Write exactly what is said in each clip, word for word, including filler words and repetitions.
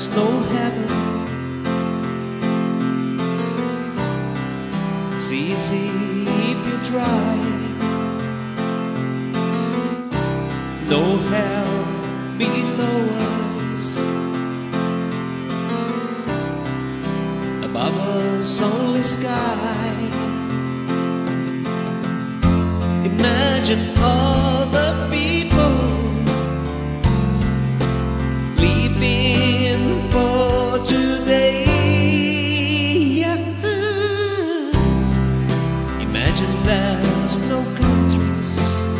there's no heaven. It's easy if you try. No hell below us, above us only sky. Imagine all the people living for today. Imagine there's no countries.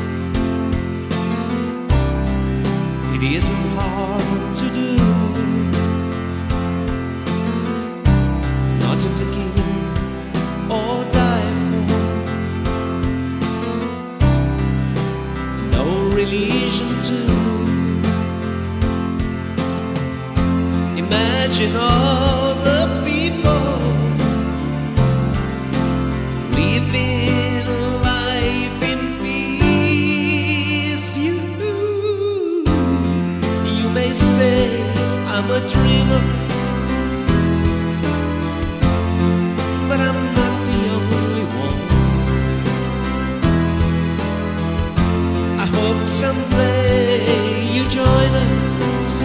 It isn't hard to do. Nothing to kill or die for. No religion too. Imagine all the people living life in peace. You, you may say I'm a dreamer, but I'm not the only one. I hope someday you join us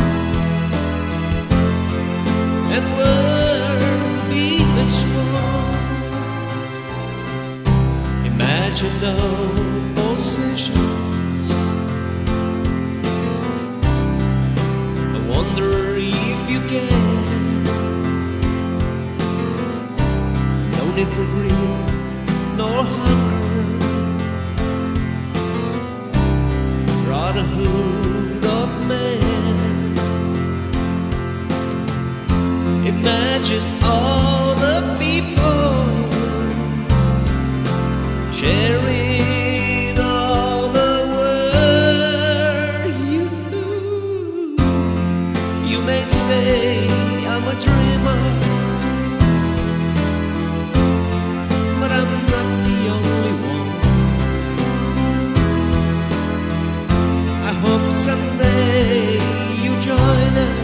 and we'll be as one. Imagine no possessions. I wonder if you can. No need for greed, nor hunger. Brotherhood of man. Imagine all the people sharing all the world. You, you may say I'm a dreamer, but I'm not the only one. I hope someday you join us